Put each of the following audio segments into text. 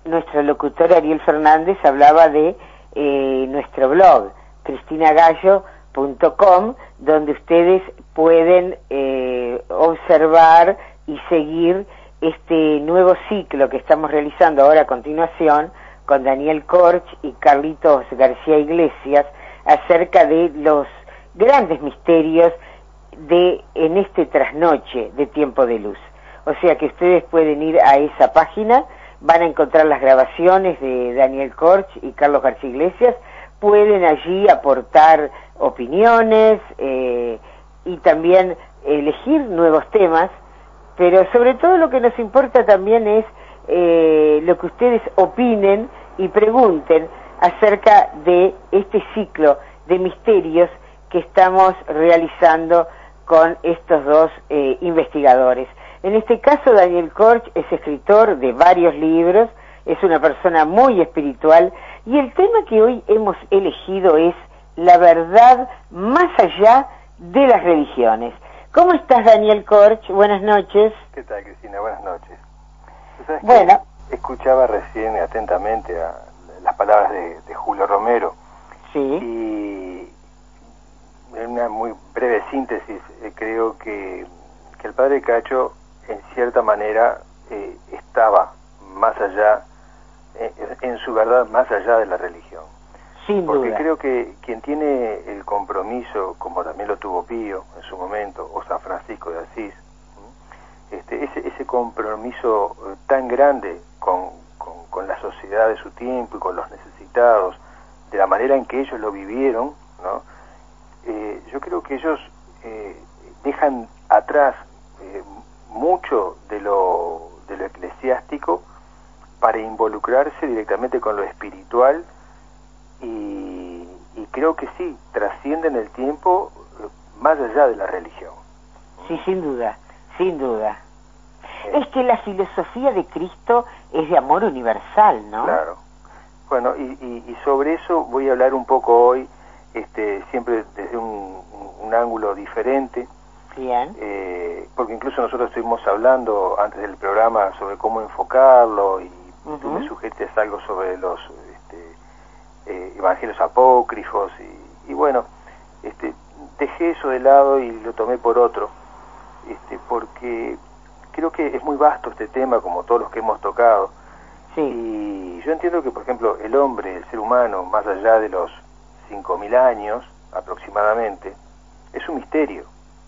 nuestro locutor Ariel Fernández hablaba de nuestro blog, cristinagayo.com, donde ustedes pueden observar y seguir este nuevo ciclo que estamos realizando ahora a continuación con Daniel Korch y Carlitos García Iglesias acerca de los grandes misterios en este trasnoche de Tiempo de Luz. O sea que ustedes pueden ir a esa página, van a encontrar las grabaciones de Daniel Korch y Carlos García Iglesias, pueden allí aportar opiniones y también elegir nuevos temas, pero sobre todo lo que nos importa también es lo que ustedes opinen y pregunten acerca de este ciclo de misterios que estamos realizando con estos dos investigadores. En este caso, Daniel Korch es escritor de varios libros, es una persona muy espiritual, y el tema que hoy hemos elegido es la verdad más allá de las religiones. ¿Cómo estás, Daniel Korch? Buenas noches. ¿Qué tal, Cristina? Buenas noches. Bueno. Escuchaba recién atentamente a las palabras de Julio Romero. Sí. Y en una muy breve síntesis, creo que el padre Cacho, en cierta manera, estaba más allá, en su verdad, más allá de la religión. Sin duda. Porque creo que quien tiene el compromiso, como también lo tuvo Pío en su momento, o San Francisco de Asís, ese compromiso tan grande con la sociedad de su tiempo y con los necesitados, de la manera en que ellos lo vivieron, ¿no? Yo creo que ellos dejan atrás mucho de lo eclesiástico para involucrarse directamente con lo espiritual, y creo que sí, trascienden el tiempo más allá de la religión. Sí, sin duda, sin duda. Es que la filosofía de Cristo es de amor universal, ¿no? Claro. Bueno, y sobre eso voy a hablar un poco hoy, siempre desde un ángulo diferente. Bien. Porque incluso nosotros estuvimos hablando antes del programa sobre cómo enfocarlo, y tú me sugeres algo sobre los evangelios apócrifos, y bueno, dejé eso de lado y lo tomé por otro, porque creo que es muy vasto este tema, como todos los que hemos tocado. Sí. Y yo entiendo que, por ejemplo, el hombre, el ser humano, más allá de los 5.000 años aproximadamente, es un misterio.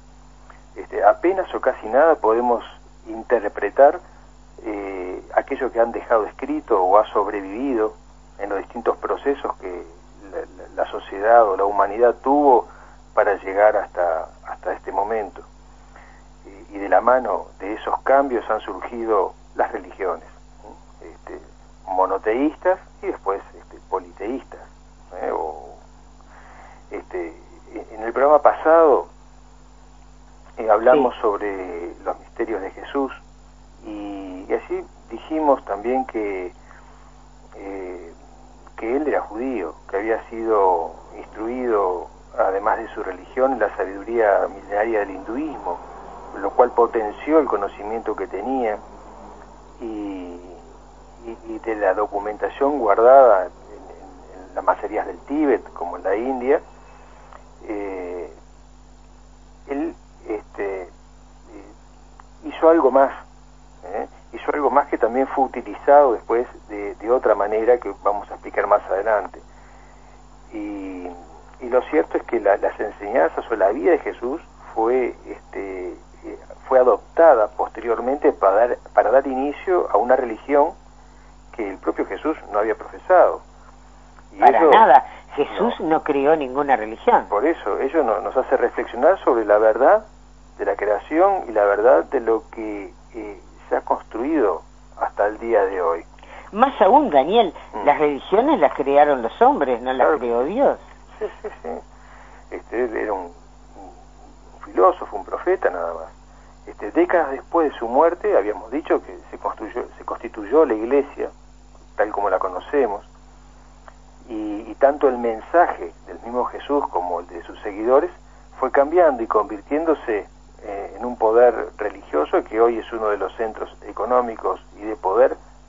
Apenas o casi nada podemos interpretar aquello que han dejado escrito o ha sobrevivido en los distintos procesos que la sociedad o la humanidad tuvo para llegar hasta este momento. Y de la mano de esos cambios han surgido las religiones, monoteístas y después politeístas. En el programa pasado hablamos sobre los misterios de Jesús, y así dijimos también que él era judío, que había sido instruido, además de su religión, en la sabiduría milenaria del hinduismo, lo cual potenció el conocimiento que tenía, y de la documentación guardada en las macerías del Tíbet, como en la India. Él hizo algo más, que también fue utilizado después de otra manera que vamos a explicar más adelante. Y lo cierto es que las enseñanzas o la vida de Jesús fue adoptada posteriormente para dar inicio a una religión que el propio Jesús no había profesado. Y para nada, Jesús no creó ninguna religión. Por eso, ello nos hace reflexionar sobre la verdad de la creación y la verdad de lo que se ha construido hasta el día de hoy. Más aún, Daniel, las religiones las crearon los hombres, no las creó Dios. Sí. Él era un filósofo, un profeta nada más. Décadas después de su muerte, habíamos dicho que se constituyó la Iglesia, tal como la conocemos, y tanto el mensaje del mismo Jesús como el de sus seguidores fue cambiando y convirtiéndose en un poder religioso que hoy es uno de los centros económicos y de poder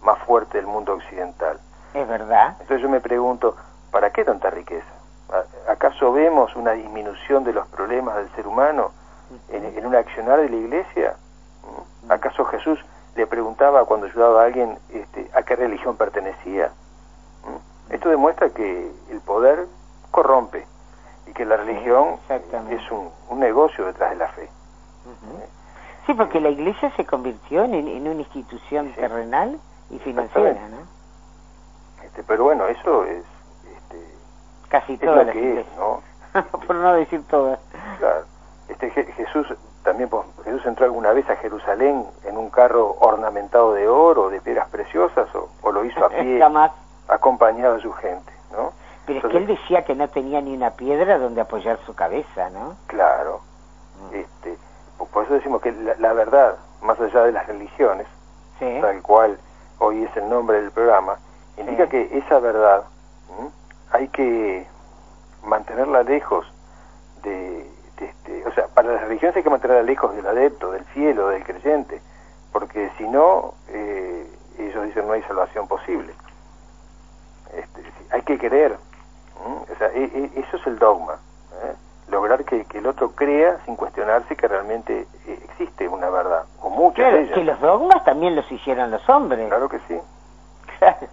más fuerte del mundo occidental. Es verdad. Entonces yo me pregunto, ¿para qué tanta riqueza? ¿Acaso vemos una disminución de los problemas del ser humano en un accionar de la Iglesia? ¿Acaso Jesús le preguntaba cuando ayudaba a alguien a qué religión pertenecía? Esto demuestra que el poder corrompe y que la religión es un negocio detrás de la fe. Sí, porque la Iglesia se convirtió en una institución terrenal y financiera, ¿no? Pero bueno, eso es casi todas las iglesias, ¿no? Por no decir todas. Claro. Jesús entró alguna vez a Jerusalén en un carro ornamentado de oro, de piedras preciosas, o lo hizo a pie, jamás, acompañado de su gente, ¿no? Pero entonces, es que él decía que no tenía ni una piedra donde apoyar su cabeza, ¿no? Claro. Por eso decimos que la verdad, más allá de las religiones, tal cual hoy es el nombre del programa, indica que esa verdad hay que mantenerla lejos o sea, para las religiones hay que mantenerla lejos del adepto, del fiel o del creyente, porque si no, ellos dicen no hay salvación posible. Hay que creer, o sea, eso es el dogma, lograr que el otro crea sin cuestionarse que realmente existe una verdad, o muchas de ellas. Que los dogmas también los hicieron los hombres. Claro que sí. Claro.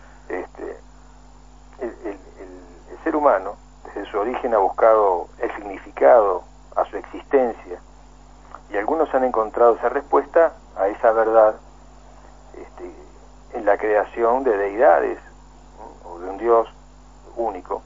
El ser humano, desde su origen, ha buscado el significado a su existencia, y algunos han encontrado esa respuesta a esa verdad en la creación de deidades, o de un Dios único,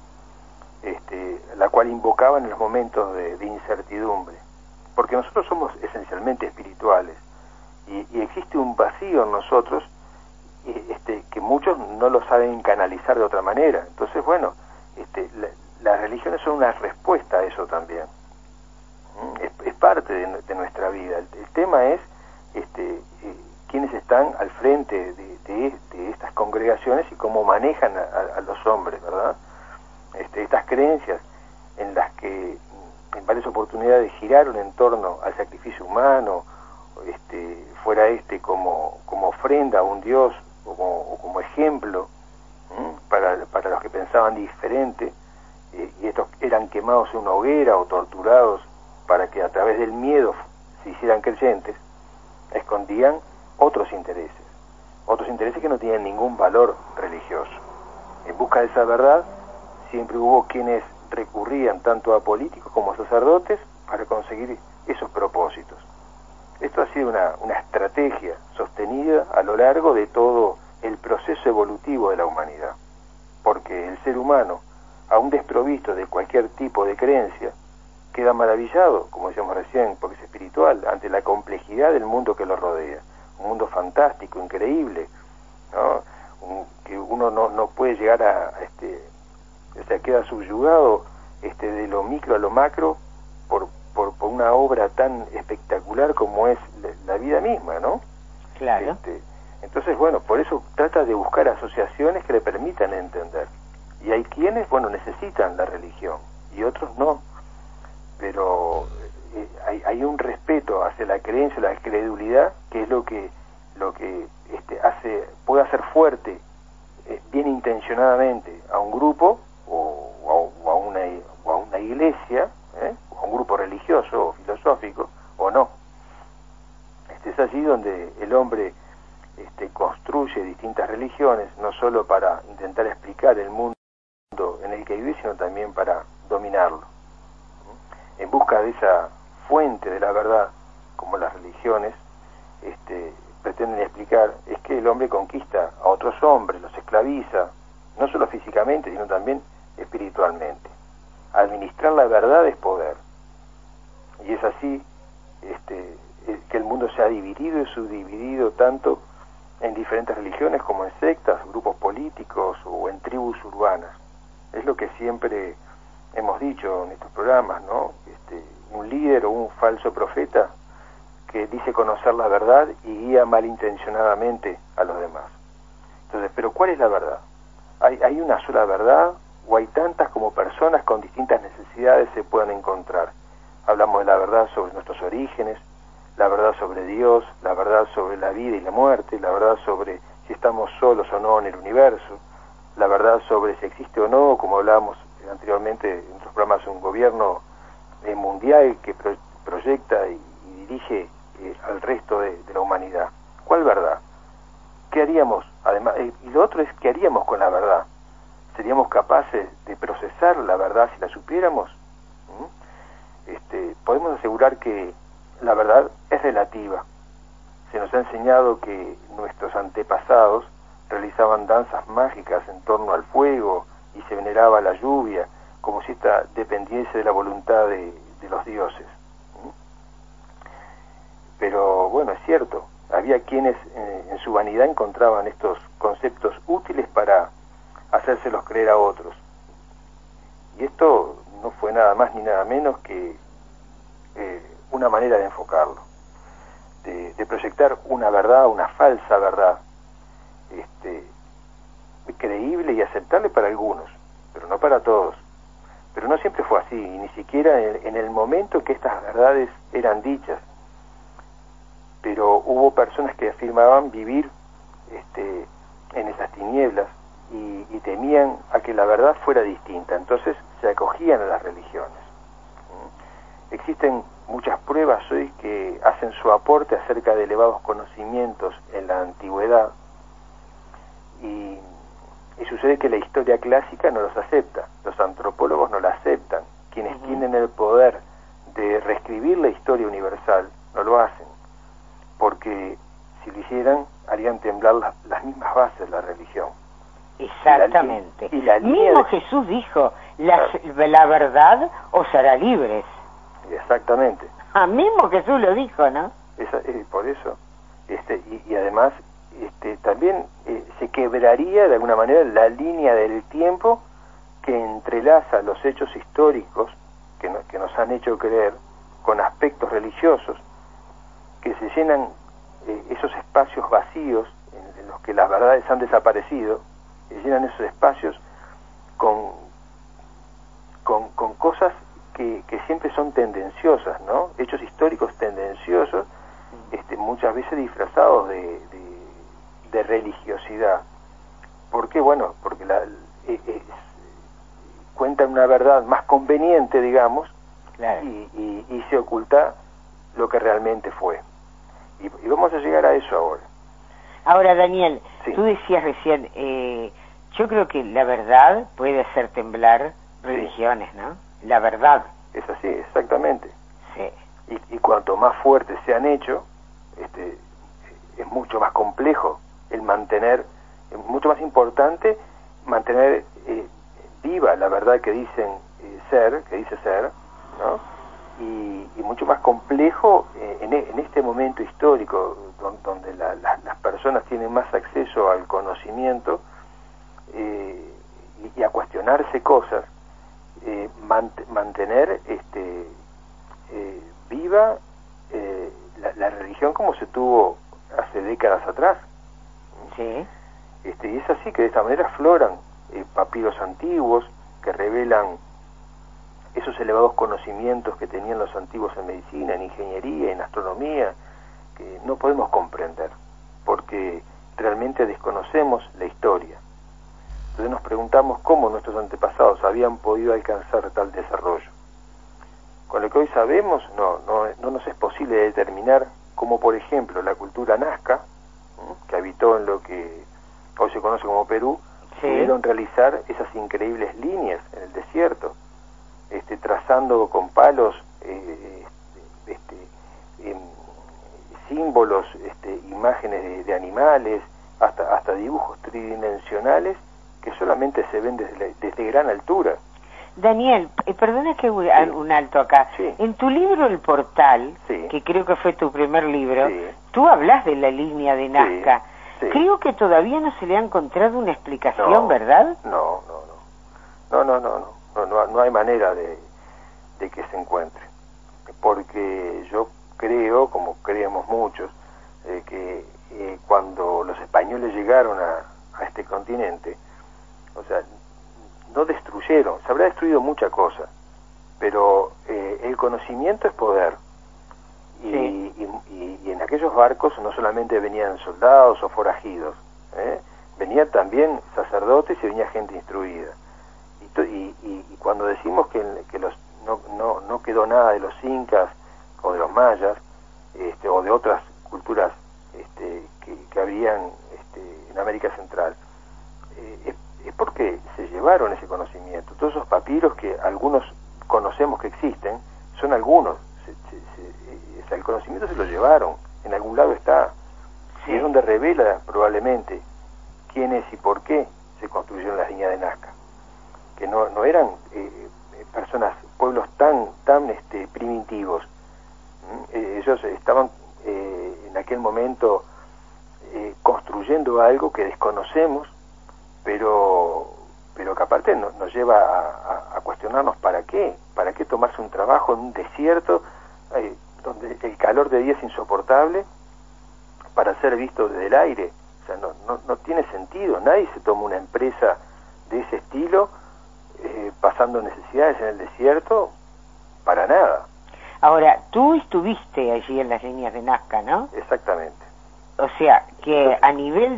la cual invocaban en los momentos de incertidumbre, porque nosotros somos esencialmente espirituales, y existe un vacío en nosotros que muchos no lo saben canalizar de otra manera. Entonces, bueno, las religiones son una respuesta a eso también. Es parte de nuestra vida. El tema es quiénes están al frente de estas congregaciones y cómo manejan a los hombres, ¿verdad? Estas creencias en las que en varias oportunidades giraron en torno al sacrificio humano, fuera como ofrenda a un Dios o como ejemplo para los que pensaban diferente, y estos eran quemados en una hoguera o torturados para que a través del miedo se hicieran creyentes, escondían otros intereses que no tenían ningún valor religioso. En busca de esa verdad siempre hubo quienes recurrían tanto a políticos como a sacerdotes para conseguir esos propósitos. Esto ha sido una estrategia sostenida a lo largo de todo el proceso evolutivo de la humanidad, porque el ser humano, aún desprovisto de cualquier tipo de creencia, queda maravillado, como decíamos recién, porque es espiritual, ante la complejidad del mundo que lo rodea, un mundo fantástico, increíble, ¿no? Que uno no puede llegar o sea, queda subyugado de lo micro a lo macro por una obra tan espectacular como es la vida misma, ¿no? Claro. Entonces, bueno, por eso trata de buscar asociaciones que le permitan entender. Y hay quienes, bueno, necesitan la religión y otros no. Pero hay un respeto hacia la creencia, la credulidad, que es lo que puede hacer fuerte, bien intencionadamente, a un grupo o a una iglesia, o a un grupo religioso o filosófico, o no. Es allí donde el hombre construye distintas religiones, no solo para intentar explicar el mundo en el que vive, sino también para dominarlo. En busca de esa fuente de la verdad, como las religiones pretenden explicar, es que el hombre conquista a otros hombres, los esclaviza, no solo físicamente, sino también espiritualmente. Administrar la verdad es poder. Y es así que el mundo se ha dividido y subdividido tanto en diferentes religiones como en sectas, grupos políticos o en tribus urbanas. Es lo que siempre hemos dicho en estos programas, ¿no? Un líder o un falso profeta que dice conocer la verdad y guía malintencionadamente a los demás. Entonces, ¿pero cuál es la verdad? ¿Hay una sola verdad o hay tantas como personas con distintas necesidades se puedan encontrar? Hablamos de la verdad sobre nuestros orígenes, la verdad sobre Dios, la verdad sobre la vida y la muerte, la verdad sobre si si estamos solos o no en el universo, la verdad sobre si existe o no, como hablábamos anteriormente en otros programas, un gobierno mundial que proyecta y dirige al resto de la humanidad. ¿Cuál verdad? ¿Qué haríamos? Además, y lo otro es, ¿qué haríamos con la verdad? ¿Seríamos capaces de procesar la verdad si la supiéramos? Podemos asegurar que la verdad es relativa. Se nos ha enseñado que nuestros antepasados realizaban danzas mágicas en torno al fuego y se veneraba la lluvia, como si esta dependiese de la voluntad de los dioses. Pero bueno, es cierto, había quienes en su vanidad encontraban estos conceptos útiles para hacérselos creer a otros. Y esto no fue nada más ni nada menos que una manera de enfocarlo, de proyectar una verdad, una falsa verdad, creíble y aceptable para algunos, pero no para todos. Pero no siempre fue así, y ni siquiera en el momento que estas verdades eran dichas. Pero hubo personas que afirmaban vivir en esas tinieblas y temían a que la verdad fuera distinta, entonces se acogían a las religiones. Existen muchas pruebas hoy que hacen su aporte acerca de elevados conocimientos en la antigüedad, y sucede que la historia clásica no los acepta, los antropólogos no la aceptan, quienes tienen el poder de reescribir la historia universal no lo hacen, porque si lo hicieran harían temblar las mismas bases de la religión. Exactamente. Y la mismo Jesús dijo, la verdad os hará libres. Exactamente. Mismo Jesús lo dijo, ¿no? Por eso. Y además también se quebraría de alguna manera la línea del tiempo que entrelaza los hechos históricos que nos han hecho creer con aspectos religiosos, que se llenan esos espacios vacíos en los que las verdades han desaparecido, y llenan esos espacios con cosas que siempre son tendenciosas, ¿no? Hechos históricos tendenciosos, muchas veces disfrazados de religiosidad. ¿Por qué? Bueno, porque cuentan una verdad más conveniente, digamos, claro. y se oculta lo que realmente fue. Y vamos a llegar a eso ahora. Ahora, Daniel, sí. Tú decías recién, yo creo que la verdad puede hacer temblar religiones, sí. ¿no? La verdad. Es así, exactamente. Sí. Y cuanto más fuertes se han hecho, es mucho más complejo el mantener, es mucho más importante mantener viva la verdad que dicen que dice ser, ¿no? Y mucho más complejo en este momento histórico donde las personas tienen más acceso al conocimiento y a cuestionarse cosas, mantener viva la religión como se tuvo hace décadas atrás. Sí. Y es así que de esta manera afloran papiros antiguos que revelan esos elevados conocimientos que tenían los antiguos en medicina, en ingeniería, en astronomía, que no podemos comprender, porque realmente desconocemos la historia. Entonces nos preguntamos cómo nuestros antepasados habían podido alcanzar tal desarrollo. Con lo que hoy sabemos, no nos es posible determinar cómo, por ejemplo, la cultura nazca, que habitó en lo que hoy se conoce como Perú, sí. pudieron realizar esas increíbles líneas en el desierto, trazando con palos símbolos, imágenes de animales, hasta dibujos tridimensionales que solamente se ven desde gran altura. Daniel, perdona que un alto acá. Sí. En tu libro El Portal, sí. que creo que fue tu primer libro, sí. tú hablas de la línea de Nazca. Sí. Creo que todavía no se le ha encontrado una explicación, ¿verdad? No hay manera de que se encuentre, porque yo creo, como creemos muchos, que cuando los españoles llegaron a este continente, o sea, no destruyeron, se habrá destruido mucha cosa, pero el conocimiento es poder, y en aquellos barcos no solamente venían soldados o forajidos, Venían también sacerdotes y venía gente instruida. Y cuando decimos que no quedó nada de los incas o de los mayas, o de otras culturas que habían en América Central, es porque se llevaron ese conocimiento. Todos esos papiros que algunos conocemos que existen, son algunos. El conocimiento se lo llevaron, en algún lado está. Sí. Y es donde revela probablemente quiénes y por qué se construyeron las líneas de Nazca, que no eran pueblos tan primitivos. Ellos estaban en aquel momento construyendo algo que desconocemos, pero que aparte nos lleva a cuestionarnos para qué tomarse un trabajo en un desierto donde el calor de día es insoportable para ser visto desde el aire. O sea, no tiene sentido. Nadie se toma una empresa de ese estilo pasando necesidades en el desierto para nada. Ahora, tú estuviste allí en las líneas de Nazca, ¿no? Exactamente. O sea, que a nivel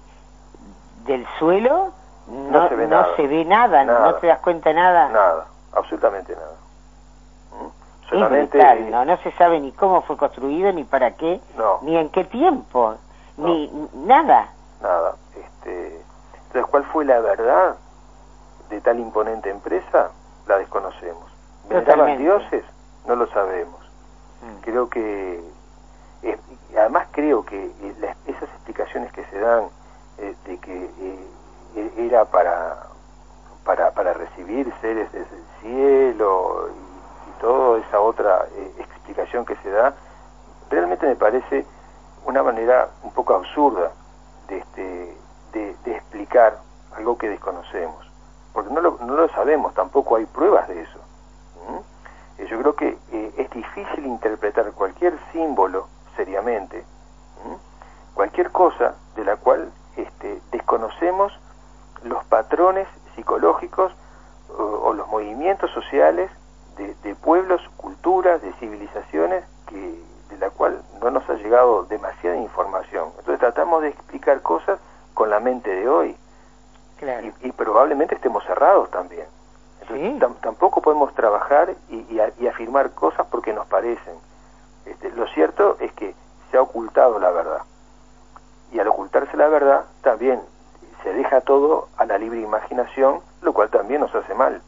del suelo no se ve nada, no te das cuenta de nada. Nada, absolutamente nada. Solamente es brutal, no se sabe ni cómo fue construido, ni para qué, ni en qué tiempo, ni nada. Nada. Entonces, ¿cuál fue la verdad de tal imponente empresa? La desconocemos. ¿Veneraban dioses? No lo sabemos. Creo que además creo que esas explicaciones que se dan de que era para recibir seres desde el cielo y toda esa otra explicación que se da, realmente me parece una manera un poco absurda de explicar algo que desconocemos, porque no lo sabemos, tampoco hay pruebas de eso. Yo creo que es difícil interpretar cualquier símbolo seriamente, cualquier cosa de la cual desconocemos los patrones psicológicos o los movimientos sociales de pueblos, culturas, de civilizaciones de la cual no nos ha llegado demasiada información. Entonces tratamos de explicar cosas con la mente de hoy. Claro. Y probablemente estemos cerrados también. Entonces, ¿sí? Tampoco podemos trabajar y afirmar cosas porque nos parecen. Lo cierto es que se ha ocultado la verdad. Y al ocultarse la verdad, también se deja todo a la libre imaginación, lo cual también nos hace mal.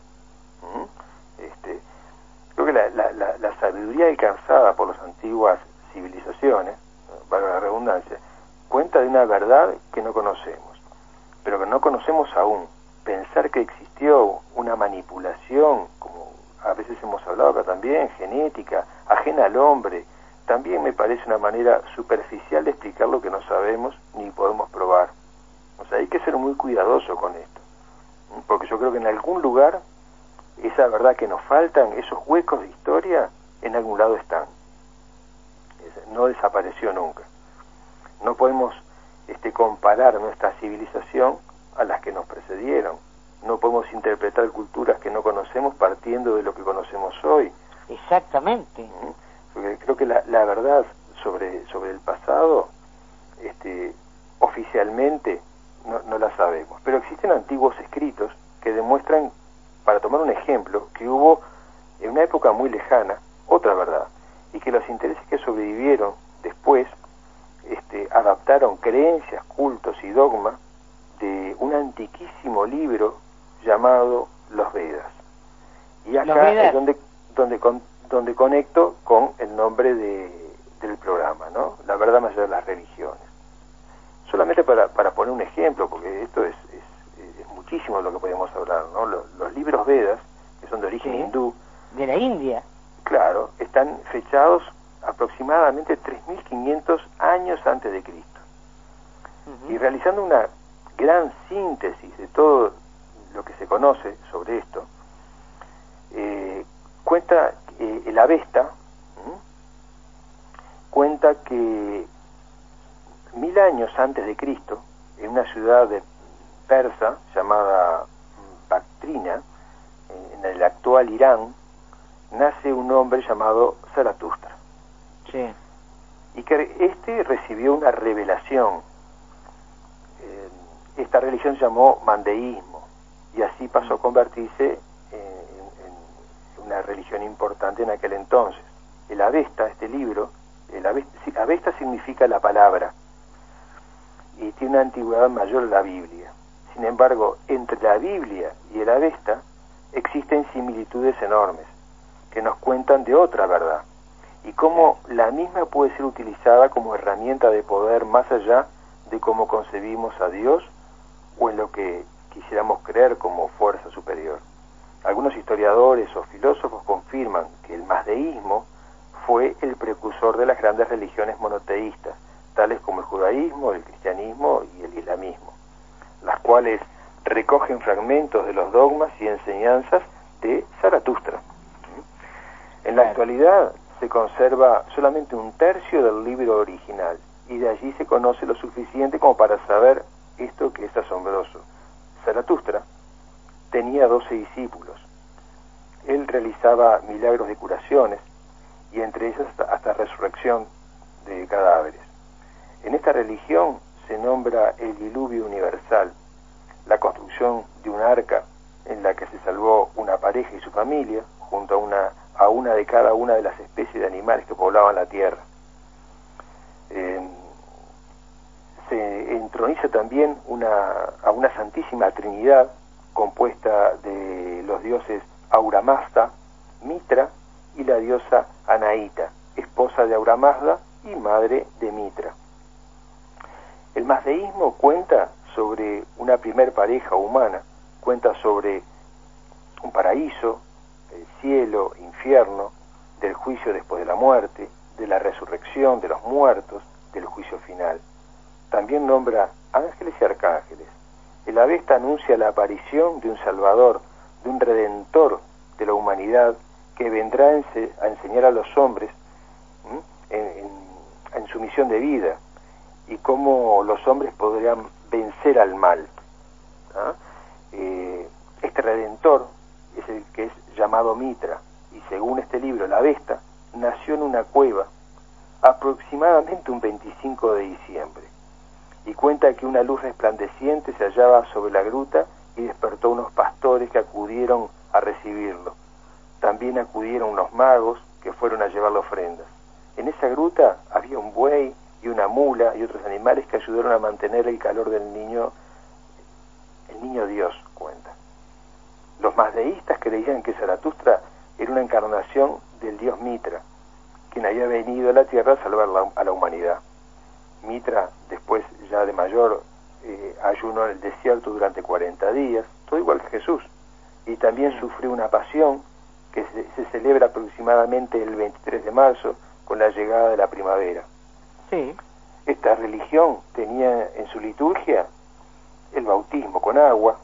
Creo que la sabiduría alcanzada por las antiguas civilizaciones, valga la redundancia, cuenta de una verdad que no conocemos, pero que no conocemos aún. Pensar que existió una manipulación, como a veces hemos hablado acá también, genética, ajena al hombre, también me parece una manera superficial de explicar lo que no sabemos ni podemos probar. O sea, hay que ser muy cuidadoso con esto, porque yo creo que en algún lugar esa verdad que nos faltan, esos huecos de historia, en algún lado están. No desapareció nunca. No podemos comparar nuestra civilización a las que nos precedieron. No podemos interpretar culturas que no conocemos partiendo de lo que conocemos hoy. Exactamente. Porque creo que la verdad sobre el pasado, oficialmente no la sabemos. Pero existen antiguos escritos que demuestran, para tomar un ejemplo, que hubo en una época muy lejana otra verdad, y que los intereses que sobrevivieron después adaptaron creencias, cultos y dogmas de un antiquísimo libro llamado Los Vedas. Y acá es donde conecto con el nombre del programa, ¿no? La verdad más allá de las religiones. Solamente para poner un ejemplo, porque esto es muchísimo de lo que podemos hablar, ¿no? Los libros Vedas, que son de origen hindú, de la India, claro, están fechados aproximadamente 3.500 años antes de Cristo. Y realizando una gran síntesis de todo lo que se conoce sobre esto, cuenta el Avesta, cuenta que 1000 años antes de Cristo, en una ciudad persa llamada Bactrina, en el actual Irán, nace un hombre llamado Zaratustra. Sí. Y que recibió una revelación esta religión se llamó mandeísmo, y así pasó a convertirse en una religión importante en aquel entonces. El Avesta, este libro, Avesta significa la palabra, y tiene una antigüedad mayor a la Biblia. Sin embargo, entre la Biblia y el Avesta existen similitudes enormes, que nos cuentan de otra verdad, y cómo la misma puede ser utilizada como herramienta de poder más allá de cómo concebimos a Dios o en lo que quisiéramos creer como fuerza superior. Algunos historiadores o filósofos confirman que el mazdeísmo fue el precursor de las grandes religiones monoteístas, tales como el judaísmo, el cristianismo y el islamismo, las cuales recogen fragmentos de los dogmas y enseñanzas de Zaratustra. En la actualidad se conserva solamente un tercio del libro original, y de allí se conoce lo suficiente como para saber esto que es asombroso. Zaratustra tenía 12 discípulos. Él realizaba milagros de curaciones, y entre ellas hasta resurrección de cadáveres. En esta religión se nombra el diluvio universal, la construcción de un arca en la que se salvó una pareja y su familia, junto a una de cada una de las especies de animales que poblaban la tierra. Se entroniza también a una Santísima Trinidad compuesta de los dioses Ahura Mazda, Mitra y la diosa Anaíta, esposa de Ahura Mazda y madre de Mitra. El mazdeísmo cuenta sobre una primer pareja humana, cuenta sobre un paraíso, el cielo, infierno, del juicio después de la muerte, de la resurrección de los muertos, del juicio final. También nombra ángeles y arcángeles. El Avesta anuncia la aparición de un Salvador, de un Redentor de la humanidad, que vendrá a enseñar a los hombres en su misión de vida, y cómo los hombres podrían vencer al mal. Este Redentor es el que es llamado Mitra, y según este libro, el Avesta nació en una cueva aproximadamente un 25 de diciembre, y cuenta que una luz resplandeciente se hallaba sobre la gruta y despertó unos pastores que acudieron a recibirlo. También acudieron unos magos que fueron a llevarle ofrendas. En esa gruta había un buey y una mula y otros animales que ayudaron a mantener el calor del niño, el niño Dios, cuenta. Los mazdeístas creían que Zaratustra era una encarnación del dios Mitra, quien había venido a la tierra a salvar a la humanidad. Mitra, después ya de mayor, ayunó en el desierto durante 40 días, todo igual que Jesús, y también sufrió una pasión que se celebra aproximadamente el 23 de marzo con la llegada de la primavera. Sí. Esta religión tenía en su liturgia el bautismo con agua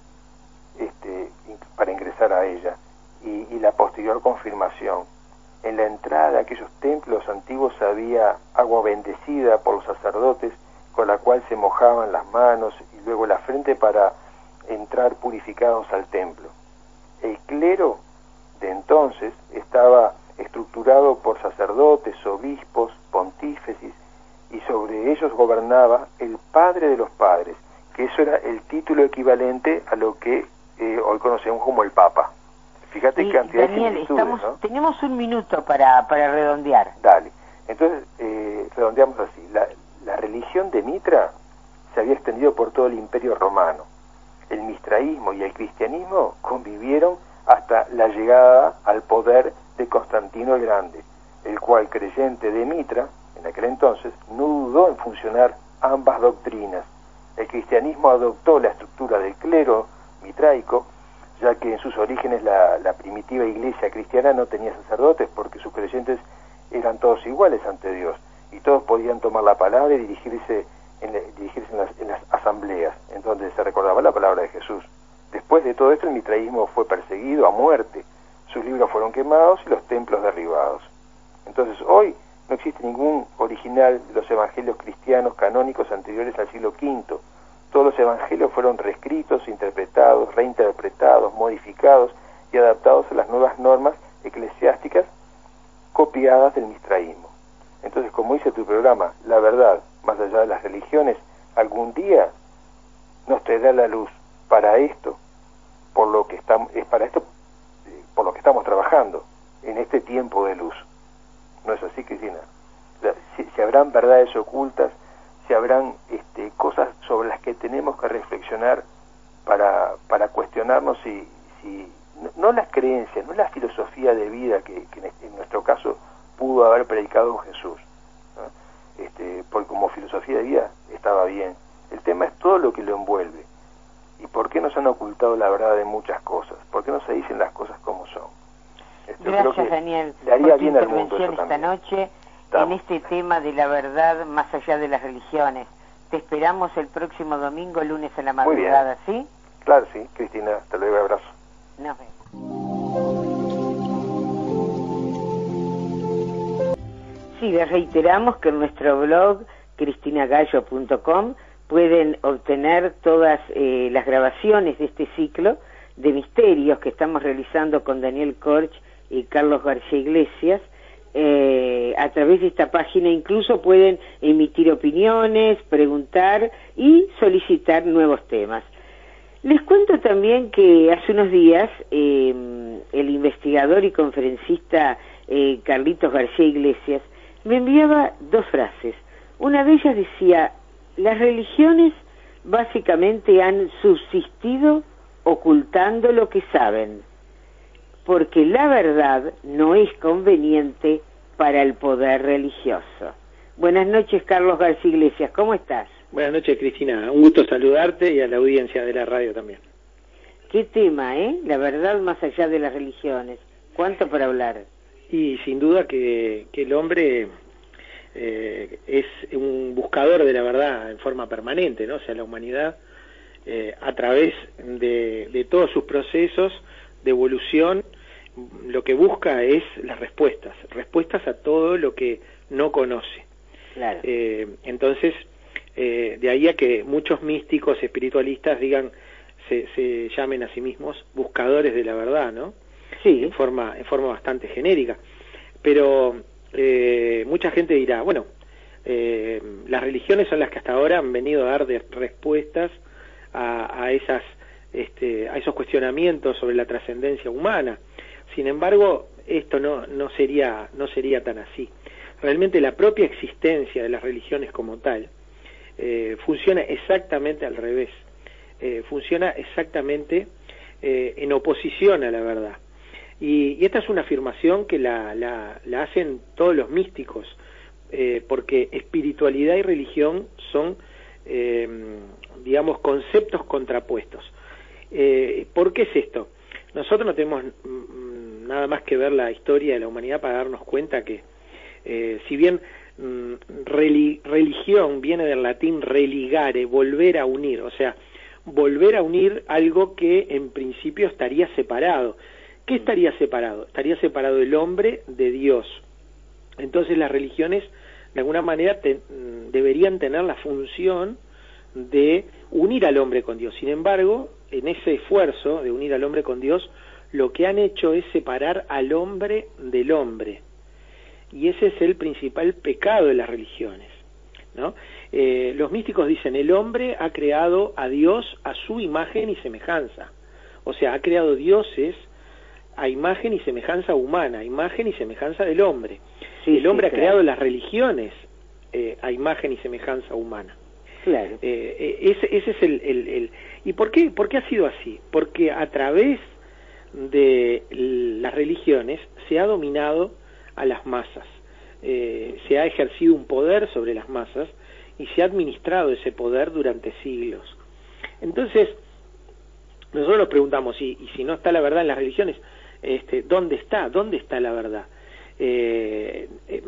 para ingresar a ella, y la posterior confirmación. En la entrada de aquellos templos antiguos había agua bendecida por los sacerdotes, con la cual se mojaban las manos y luego la frente para entrar purificados al templo. El clero de entonces estaba estructurado por sacerdotes, obispos, pontífices, y sobre ellos gobernaba el padre de los padres, que eso era el título equivalente a lo que hoy conocemos como el Papa. Fíjate qué cantidad de similitudes, ¿no? Tenemos un minuto para redondear. Dale. Entonces, redondeamos así. La religión de Mitra se había extendido por todo el Imperio Romano. El mistraísmo y el cristianismo convivieron hasta la llegada al poder de Constantino el Grande, el cual, creyente de Mitra, en aquel entonces, no dudó en funcionar ambas doctrinas. El cristianismo adoptó la estructura del clero mitraico, ya que en sus orígenes la primitiva iglesia cristiana no tenía sacerdotes, porque sus creyentes eran todos iguales ante Dios, y todos podían tomar la palabra y dirigirse en las asambleas, en donde se recordaba la palabra de Jesús. Después de todo esto, el mitraísmo fue perseguido a muerte, sus libros fueron quemados y los templos derribados. Entonces, hoy no existe ningún original de los evangelios cristianos canónicos anteriores al siglo V. Todos los evangelios fueron reescritos, interpretados, reinterpretados, modificados y adaptados a las nuevas normas eclesiásticas copiadas del mistraísmo. Entonces, como dice tu programa, la verdad, más allá de las religiones, algún día nos traerá la luz para esto, por lo que estamos, es para esto, por lo que estamos trabajando en este tiempo de luz. ¿No es así, Cristina? Si habrán verdades ocultas, si habrán cosas sobre las que tenemos que reflexionar para cuestionarnos si no las creencias, no la filosofía de vida que en nuestro caso pudo haber predicado Jesús, ¿no? Porque como filosofía de vida estaba bien. El tema es todo lo que lo envuelve. ¿Y por qué nos han ocultado la verdad de muchas cosas? ¿Por qué no se dicen las cosas como son? Gracias, Daniel, le haría por tu bien al mundo intervención esta noche en este tema de la verdad más allá de las religiones. Te esperamos el próximo domingo, lunes a la madrugada, ¿sí? Claro, sí, Cristina, hasta luego, abrazo. Nos vemos. Sí, les reiteramos que en nuestro blog cristinagallo.com pueden obtener todas las grabaciones de este ciclo de misterios que estamos realizando con Daniel Korch y Carlos García Iglesias. A través de esta página incluso pueden emitir opiniones, preguntar y solicitar nuevos temas. Les cuento también que hace unos días el investigador y conferencista Carlitos García Iglesias me enviaba 2 frases. Una de ellas decía: las religiones básicamente han subsistido ocultando lo que saben, porque la verdad no es conveniente para el poder religioso. Buenas noches, Carlos García Iglesias, ¿cómo estás? Buenas noches, Cristina, un gusto saludarte y a la audiencia de la radio también. Qué tema, la verdad más allá de las religiones, ¿cuánto para hablar? Y sin duda que el hombre es un buscador de la verdad en forma permanente, ¿no? O sea, la humanidad a través de todos sus procesos de evolución, lo que busca es las respuestas a todo lo que no conoce. Claro. Entonces, de ahí a que muchos místicos espiritualistas digan, se llamen a sí mismos buscadores de la verdad, ¿no? Sí. En forma bastante genérica. Pero mucha gente dirá, bueno, las religiones son las que hasta ahora han venido a dar respuestas a esos cuestionamientos sobre la trascendencia humana. Sin embargo, esto no sería tan así. Realmente la propia existencia de las religiones como tal funciona exactamente al revés. Funciona exactamente en oposición a la verdad. Y esta es una afirmación que la hacen todos los místicos, porque espiritualidad y religión son, digamos, conceptos contrapuestos. ¿Por qué es esto? Nosotros no tenemos nada más que ver la historia de la humanidad para darnos cuenta que, si bien religión viene del latín religare, volver a unir, o sea, volver a unir algo que en principio estaría separado. ¿Qué estaría separado? Estaría separado el hombre de Dios. Entonces las religiones, de alguna manera, deberían tener la función de unir al hombre con Dios. Sin embargo, en ese esfuerzo de unir al hombre con Dios, lo que han hecho es separar al hombre del hombre. Y ese es el principal pecado de las religiones, ¿no? Los místicos dicen, el hombre ha creado a Dios a su imagen y semejanza. O sea, ha creado dioses a imagen y semejanza humana, a imagen y semejanza del hombre. Sí, el hombre ha creado las religiones a imagen y semejanza humana. Claro. Ese es el ¿Y por qué ha sido así? Porque a través de las religiones se ha dominado a las masas, se ha ejercido un poder sobre las masas y se ha administrado ese poder durante siglos. Entonces, nosotros nos preguntamos, y si no está la verdad en las religiones, ¿dónde está la verdad? ¿Qué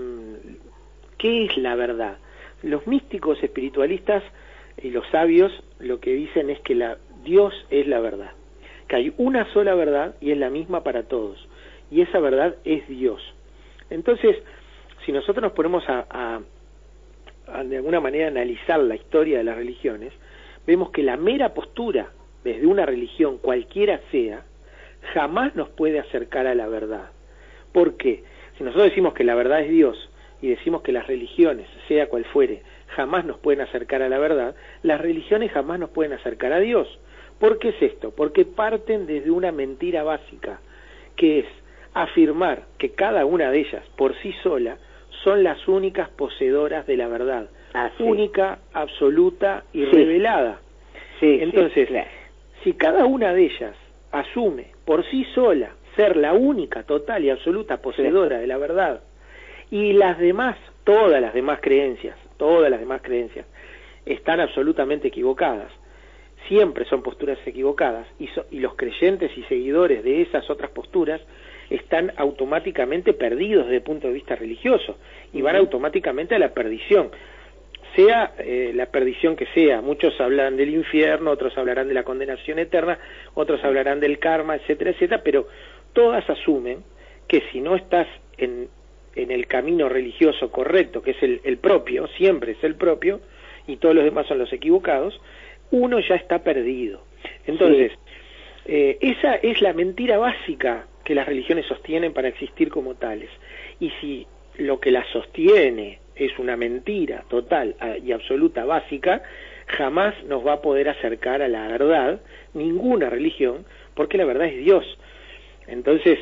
es la verdad? Los místicos espiritualistas y los sabios lo que dicen es que Dios es la verdad, que hay una sola verdad y es la misma para todos, y esa verdad es Dios. Entonces, si nosotros nos ponemos a de alguna manera analizar la historia de las religiones, vemos que la mera postura desde una religión, cualquiera sea, jamás nos puede acercar a la verdad. ¿Por qué? Si nosotros decimos que la verdad es Dios y decimos que las religiones, sea cual fuere, jamás nos pueden acercar a la verdad, las religiones jamás nos pueden acercar a Dios. ¿Por qué es esto? Porque parten desde una mentira básica, que es afirmar que cada una de ellas, por sí sola, son las únicas poseedoras de la verdad, única, absoluta y revelada. Entonces, claro, si cada una de ellas asume por sí sola ser la única, total y absoluta poseedora de la verdad, y las demás, todas las demás creencias están absolutamente equivocadas, siempre son posturas equivocadas, y los creyentes y seguidores de esas otras posturas están automáticamente perdidos desde el punto de vista religioso, y van automáticamente a la perdición, sea la perdición que sea. Muchos hablan del infierno, otros hablarán de la condenación eterna, otros hablarán del karma, etcétera, etcétera, pero todas asumen que si no estás en el camino religioso correcto, que es el propio, siempre es el propio, y todos los demás son los equivocados, uno ya está perdido. Entonces, esa es la mentira básica que las religiones sostienen para existir como tales. Y si lo que las sostiene es una mentira total y absoluta básica, jamás nos va a poder acercar a la verdad ninguna religión, porque la verdad es Dios. Entonces,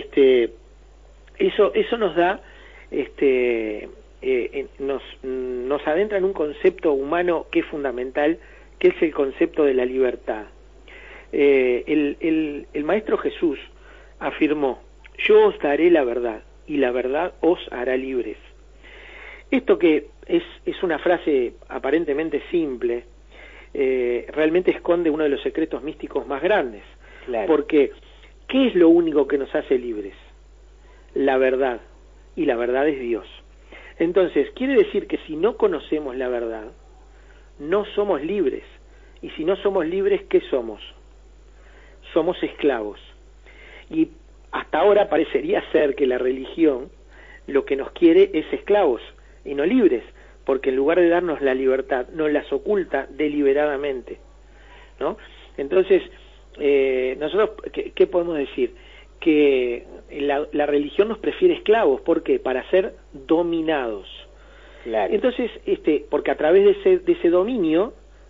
eso nos da, nos adentra en un concepto humano que es fundamental, que es el concepto de la libertad. El Maestro Jesús afirmó: yo os daré la verdad, y la verdad os hará libres. Esto que es una frase aparentemente simple, realmente esconde uno de los secretos místicos más grandes. Claro. Porque, ¿qué es lo único que nos hace libres? La verdad, y la verdad es Dios. Entonces, quiere decir que si no conocemos la verdad, no somos libres. Y si no somos libres, ¿qué somos? Somos esclavos. Y hasta ahora parecería ser que la religión lo que nos quiere es esclavos y no libres, porque en lugar de darnos la libertad, nos las oculta deliberadamente, ¿no? Entonces, nosotros, ¿qué podemos decir? Que la religión nos prefiere esclavos. ¿Por qué? Para ser dominados. Claro. Entonces, porque a través de ese dominio,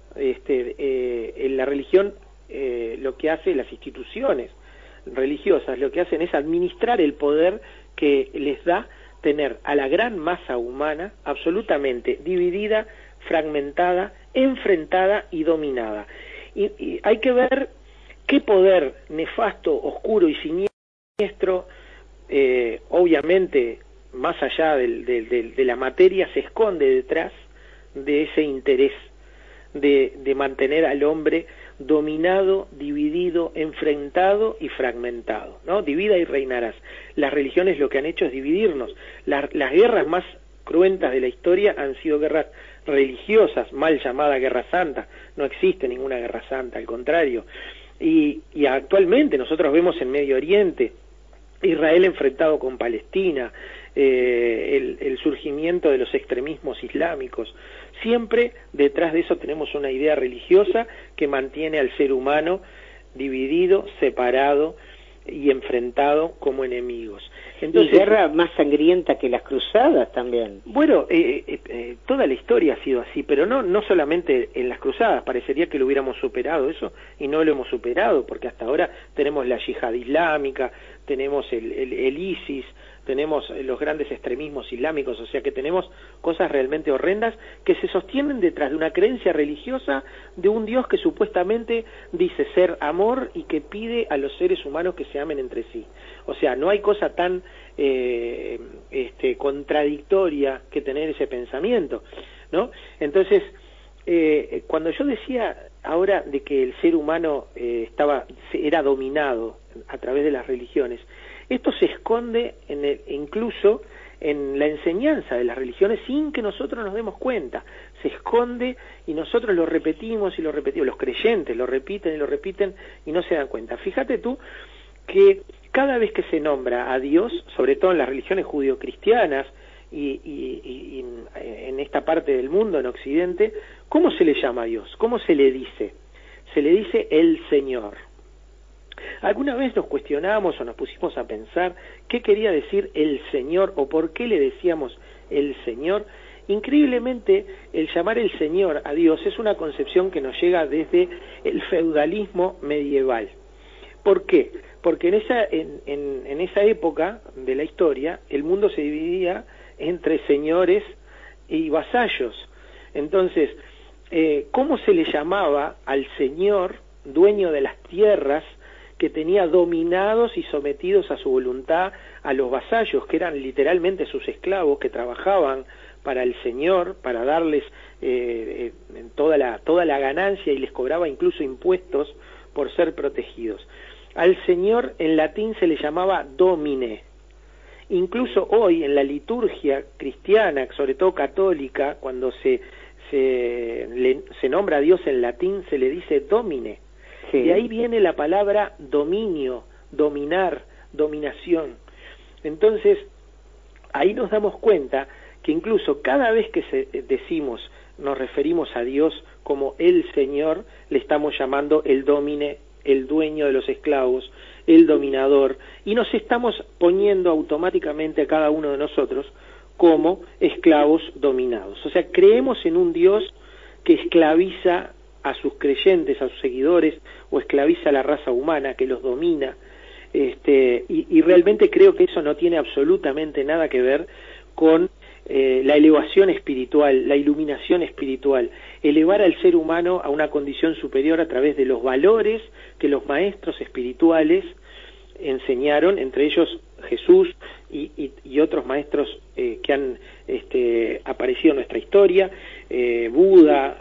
la religión, lo que hace, las instituciones religiosas, lo que hacen es administrar el poder que les da tener a la gran masa humana absolutamente dividida, fragmentada, enfrentada y dominada. Y hay que ver qué poder nefasto, oscuro y siniestro, obviamente, más allá de la materia, se esconde detrás de ese interés de mantener al hombre dominado, dividido, enfrentado y fragmentado, ¿no? Divida y reinarás. Las religiones lo que han hecho es dividirnos. Las guerras más cruentas de la historia han sido guerras religiosas, mal llamada guerra santa. No existe ninguna guerra santa, al contrario. Y actualmente nosotros vemos en Medio Oriente, Israel enfrentado con Palestina, el surgimiento de los extremismos islámicos. Siempre detrás de eso tenemos una idea religiosa que mantiene al ser humano dividido, separado y enfrentado como enemigos. Entonces, y guerra más sangrienta que las cruzadas también. Bueno, toda la historia ha sido así, pero no solamente en las cruzadas. Parecería que lo hubiéramos superado eso, y no lo hemos superado, porque hasta ahora tenemos la yihad islámica, tenemos el ISIS, tenemos los grandes extremismos islámicos, o sea que tenemos cosas realmente horrendas que se sostienen detrás de una creencia religiosa de un Dios que supuestamente dice ser amor y que pide a los seres humanos que se amen entre sí. O sea, no hay cosa tan contradictoria que tener ese pensamiento, ¿no? Entonces, cuando yo decía ahora de que el ser humano era dominado a través de las religiones, esto se esconde incluso en la enseñanza de las religiones sin que nosotros nos demos cuenta. Se esconde y nosotros lo repetimos y lo repetimos. Los creyentes lo repiten y lo repiten y no se dan cuenta. Fíjate tú que cada vez que se nombra a Dios, sobre todo en las religiones judio-cristianas y en esta parte del mundo, en Occidente, ¿cómo se le llama a Dios? ¿Cómo se le dice? Se le dice el Señor. ¿Alguna vez nos cuestionamos o nos pusimos a pensar qué quería decir el Señor o por qué le decíamos el Señor? Increíblemente, el llamar el Señor a Dios es una concepción que nos llega desde el feudalismo medieval. ¿Por qué? Porque en esa época de la historia, el mundo se dividía entre señores y vasallos. Entonces, ¿cómo se le llamaba al señor dueño de las tierras que tenía dominados y sometidos a su voluntad a los vasallos, que eran literalmente sus esclavos, que trabajaban para el señor, para darles toda la ganancia, y les cobraba incluso impuestos por ser protegidos? Al señor en latín se le llamaba domine. Incluso hoy en la liturgia cristiana, sobre todo católica, cuando se nombra a Dios en latín, se le dice domine. Sí. De ahí viene la palabra dominio, dominar, dominación. Entonces, ahí nos damos cuenta que incluso cada vez que nos referimos a Dios como el Señor, le estamos llamando el domine, el dueño de los esclavos, el dominador, y nos estamos poniendo automáticamente a cada uno de nosotros como esclavos dominados. O sea, creemos en un Dios que esclaviza a sus creyentes, a sus seguidores, o esclaviza a la raza humana, que los domina, y realmente creo que eso no tiene absolutamente nada que ver con la elevación espiritual, la iluminación espiritual, elevar al ser humano a una condición superior a través de los valores que los maestros espirituales enseñaron, entre ellos Jesús y otros maestros que han aparecido en nuestra historia, Buda,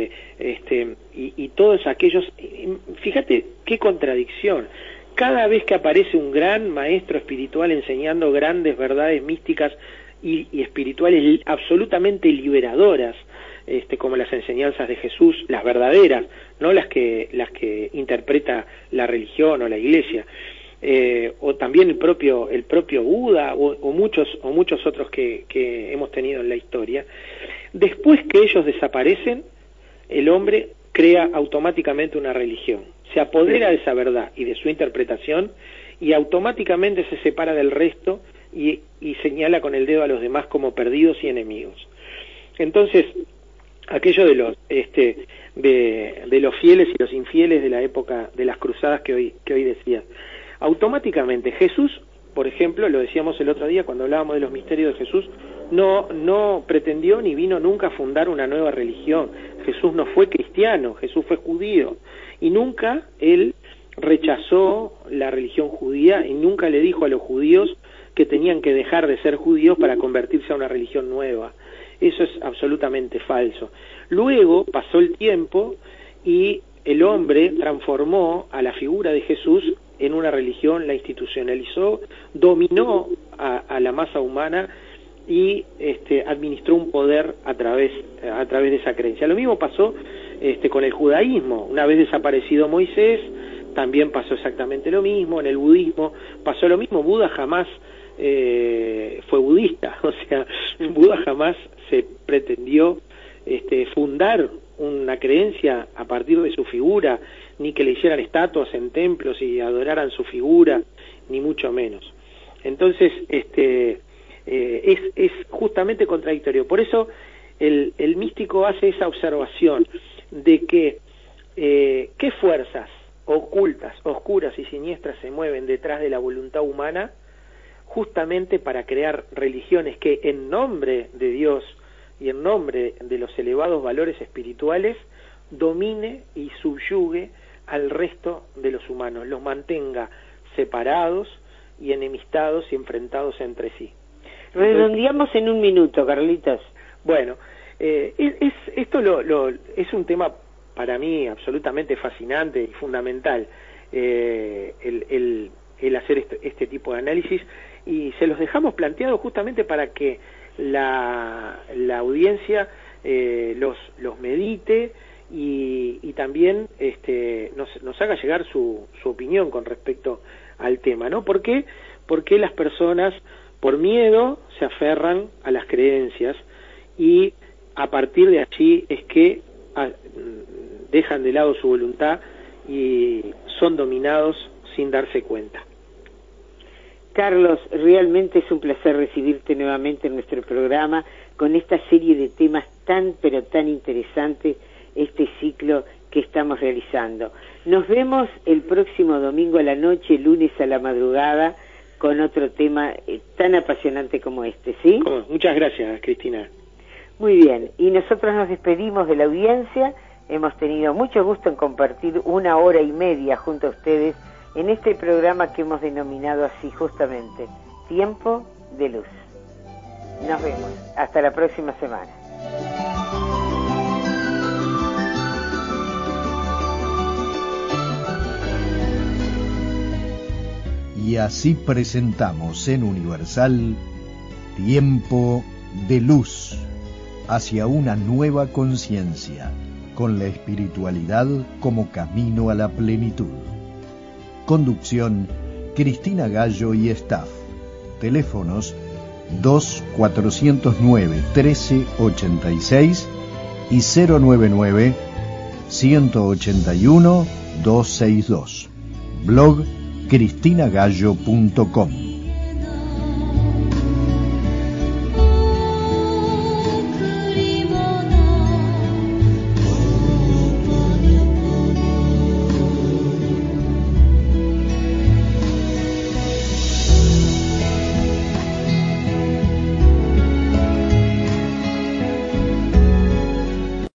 y todos aquellos. Fíjate qué contradicción. Cada vez que aparece un gran maestro espiritual enseñando grandes verdades místicas y espirituales absolutamente liberadoras, como las enseñanzas de Jesús, las verdaderas, no las que interpreta la religión o la Iglesia, o también el propio Buda o muchos otros que hemos tenido en la historia. Después que ellos desaparecen, el hombre crea automáticamente una religión, se apodera de esa verdad y de su interpretación, y automáticamente se separa del resto y señala con el dedo a los demás como perdidos y enemigos. Entonces, aquello de los fieles y los infieles de la época de las cruzadas que hoy decía, automáticamente Jesús, por ejemplo, lo decíamos el otro día cuando hablábamos de los misterios de Jesús, no pretendió ni vino nunca a fundar una nueva religión. Jesús no fue cristiano, Jesús fue judío, y nunca él rechazó la religión judía, y nunca le dijo a los judíos que tenían que dejar de ser judíos para convertirse a una religión nueva. Eso es absolutamente falso. Luego pasó el tiempo y el hombre transformó a la figura de Jesús en una religión, la institucionalizó, dominó a la masa humana y administró un poder a través de esa creencia. Lo mismo pasó con el judaísmo. Una vez desaparecido Moisés, también pasó exactamente lo mismo. En el budismo pasó lo mismo. Buda jamás fue budista, o sea, Buda jamás se pretendió fundar una creencia a partir de su figura, ni que le hicieran estatuas en templos y adoraran su figura, ni mucho menos. Entonces, es justamente contradictorio. Por eso el místico hace esa observación de que qué fuerzas ocultas, oscuras y siniestras se mueven detrás de la voluntad humana, justamente para crear religiones que en nombre de Dios y en nombre de los elevados valores espirituales domine y subyugue al resto de los humanos, los mantenga separados y enemistados y enfrentados entre sí. Redondeamos en un minuto, Carlitos. Bueno, esto es un tema para mí absolutamente fascinante y fundamental, el hacer este tipo de análisis, y se los dejamos planteados justamente para que la audiencia los medite y también nos haga llegar su opinión con respecto al tema, ¿no? ¿Por qué? Porque las personas, por miedo, se aferran a las creencias, y a partir de allí es que dejan de lado su voluntad y son dominados sin darse cuenta. Carlos, realmente es un placer recibirte nuevamente en nuestro programa con esta serie de temas tan pero tan interesantes, este ciclo que estamos realizando. Nos vemos el próximo domingo a la noche, lunes a la madrugada, con otro tema tan apasionante como este, ¿sí? Muchas gracias, Cristina. Muy bien, y nosotros nos despedimos de la audiencia. Hemos tenido mucho gusto en compartir 1 hora y media junto a ustedes en este programa que hemos denominado así justamente, Tiempo de Luz. Nos vemos. Hasta la próxima semana. Y así presentamos en Universal Tiempo de Luz, hacia una nueva conciencia, con la espiritualidad como camino a la plenitud. Conducción, Cristina Gallo y staff. Teléfonos 2409-1386 y 099-181-262. Blog cristina gallo.com.